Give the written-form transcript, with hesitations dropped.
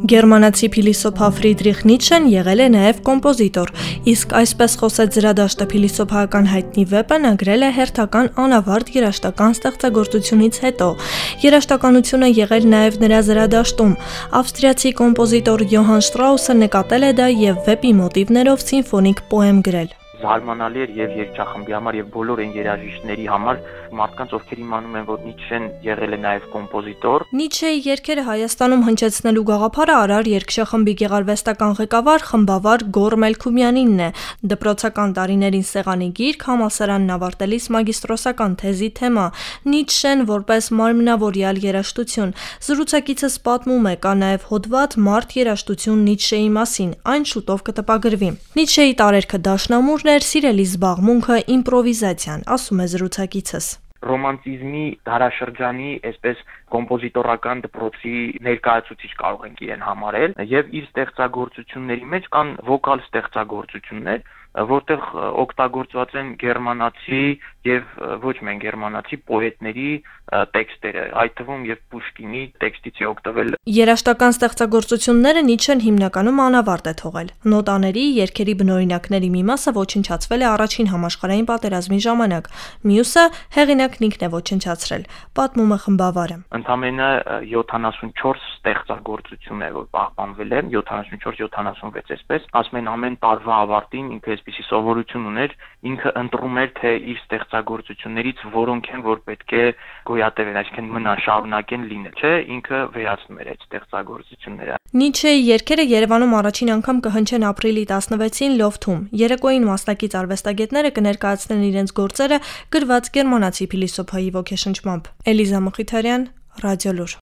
Գերմանացի փիլիսոփա Ֆրիդրիխ Նիցշեն եղել է նաև կոմպոզիտոր, իսկ այսպես խոսեց զրադաշտը փիլիսոփայական հայտնի վեպը նա գրել է հերթական անավարտ երաժշտական ստեղծագործությունից հետո։ Երաժշտականությունը եղել նաև նրա զրադաշտում։ Ավստրիացի կոմպոզիտոր Յոհան Շտրաուսը նկատել է դա եւ վեպի մոտիվներով սիմֆոնիկ պոեմ գրել։ Զարմանալի էր եւ երգչախմբի համար եւ բոլոր այն երաժիշտների համար, մարդկանց ովքեր իմանում են, որ Նիցշեն եղել է նաեւ կոմպոզիտոր։ Նիցշեի երգերը Հայաստանում հնչեցնելու գաղափարը արար երգչախմբի գեղարվեստական ղեկավար խմբավար Գոռ Մելքումյանինն է։ Դպրոցական տարիներին սեղանի գիրք, համալսարանն ավարտելիս մագիստրոսական թեզի թեմա։ Նիցշեն որպես մարմնավորյալ երաժշտություն։ Զրուցակիցս պատմում է, կա նաեւ հոդված Մարդ երաժշտություն Նիցշեի մասին, այն շուտով կտպագրվի։ Նիցշեի տարերքը դաշնամուրն էր, սիրելի զբաղմունքը իմպրովիզացիան, ասում է զրուցակիցս։ Ռոմանտիզմի դարաշրջանի այսպես կոմպոզիտորական դպրոցի ներկայացուցիչ կարող ենք իրեն համարել եւ իր ստեղծագործությունների մեջ կան վոկալ ստեղծագործություններ, որտեղ օգտագործված են գերմանացի եւ ոչ միայն գերմանացի պոետների տեքստերը, այդ թվում եւ Պուշկինի տեքստից է օգտվել։ Երաժշտական ստեղծագործությունները Նիցշեն հիմնականում անավարտ է թողել։ Նոտաների, երգերի բնօրինակների մի մասը ոչնչացվել է առաջին համաշխարհային պատերազմի ժամանակ, մյուսը հեղինակն ինքն է ոչնչացրել, պատմում է խմբավարը։ Ընդամենը 74 ստեղծագործություն է, որ պահպանվել են, 74-76 այսպես, ասում են ամեն տարվա ավարտին ինքը այսպիսի սովորություն ուներ, ինքը ընտրում էր թե իր ստեղծագործություններից որոնք են, որ պետք է գոյատևեն, այսինքն մնան, շարունակեն լինել, չէ, ինքը վերացնում էր այդ ստեղծագործությունները։ Նիցշեի երգերը Երևանում առաջին անգամ կհնչեն ապրիլի 16-ին Լոֆթում։ Երեկոյին մասնակից արվեստագետները կներկայացնեն իրենց գործերը գրված գերմանացի փիլիսոփայի ոգեշնչմամբ։ Էլիզա Մխիթարյան, Ռադիոլուր։